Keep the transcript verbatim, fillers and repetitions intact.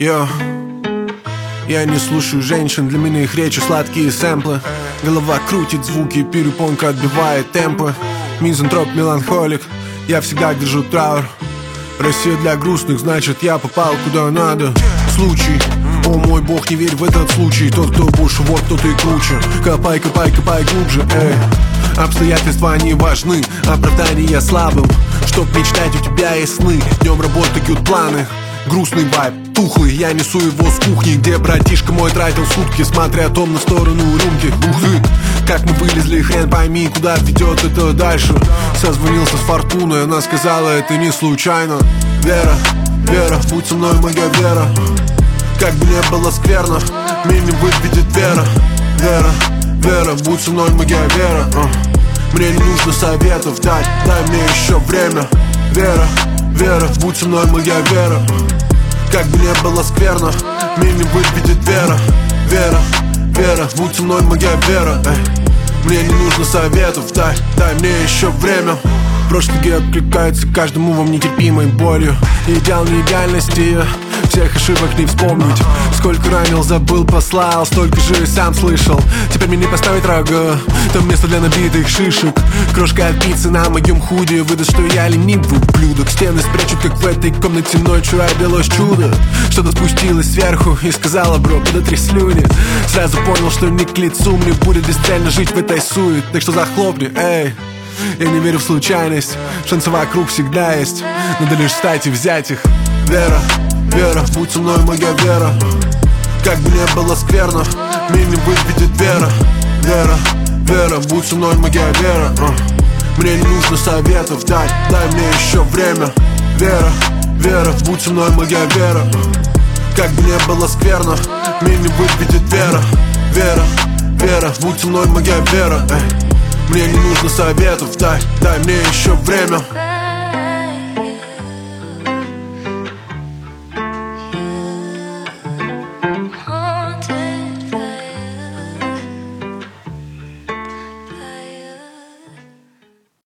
Йо. Я не слушаю женщин, для меня их речи сладкие сэмплы. Голова крутит звуки, перепонка отбивает темпы. Мизантроп, меланхолик, я всегда держу траур. Россия для грустных, значит я попал куда надо. Случай, о мой бог, не верь в этот случай. Тот, кто больше вор, тот и круче. Копай, копай, копай глубже, эй. Обстоятельства не важны, оправдания слабым. Чтоб мечтать, у тебя есть сны. Днем работают планы. Грустный вайб, тухлый, я несу его с кухни, где братишка мой тратил сутки, смотря том на сторону рюмки. Ух ты, как мы вылезли, хрен пойми, куда ведет это дальше. Созвонился с Фортуной, она сказала, это не случайно. Вера, Вера, будь со мной, моя Вера. Как бы не было скверно, меня выведет Вера. Вера, Вера, будь со мной, моя Вера. uh. Мне не нужно советов дать, дай мне еще время. Вера, Вера, будь со мной, моя Вера. Как бы не было скверно, меня выведет Вера. Вера, Вера, будь со мной, моя Вера. Эй. Мне не нужно советов, дай, дай мне еще время. Прошлые откликаются каждому вам нетерпимой болью. Идеал не идеальности, всех ошибок не вспомнить. Сколько ранил, забыл, послал, столько же и сам слышал. Теперь мне не поставить рога, там место для набитых шишек. Крошка от пиццы на моем худе выдаст, что я ленивый ублюдок. Стены спрячут, как в этой комнате ночью родилось чудо. Что-то спустилось сверху и сказала, бро, подотри слюни. Сразу понял, что не к лицу мне будет бесцельно жить в этой суете. Так что захлопни, эй. Я не верю в случайность, шансы вокруг всегда есть. Надо лишь встать и взять их. Вера, Вера, будь со мной, моя Вера. Как бы не было скверно, меня выведет Вера. Вера, Вера, будь со мной, моя Вера. uh. Мне не нужно советов дать, дай мне еще время. Вера, Вера, будь со мной, моя Вера. Как бы не было скверно, меня выведет Вера. Вера, Вера, будь со мной, моя Вера. Эй. Мне не нужно советов, дай, дай мне еще время.